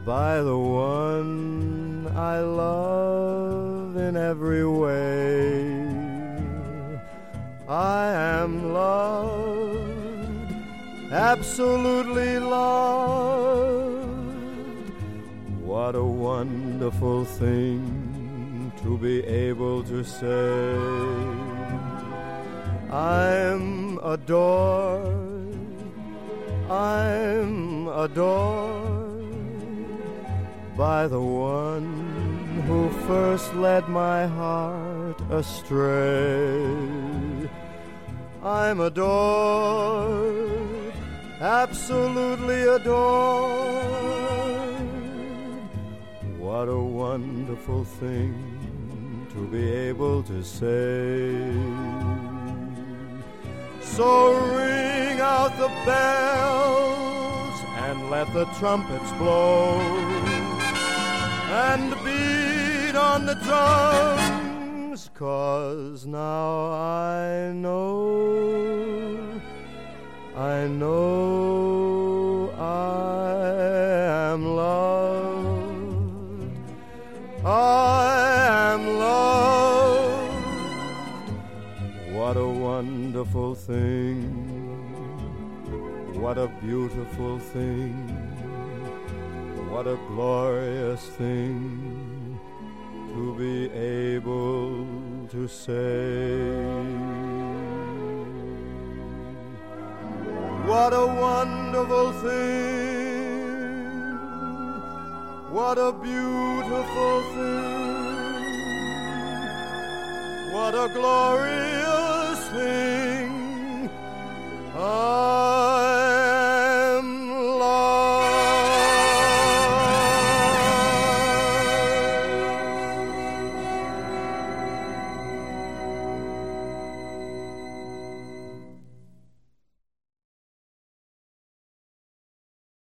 by the one I love in every way. I am loved, absolutely loved. What a wonderful thing to be able to say. I'm adored, I'm adored by the one who first led my heart astray. I'm adored, absolutely adored. What a wonderful thing to be able to say. So ring out the bells and let the trumpets blow, and beat on the drums, 'cause now I know I am loved. I am loved. What a wonderful thing. What a beautiful thing. What a glorious thing to be able to say. What a wonderful thing. What a beautiful thing. What a glorious thing.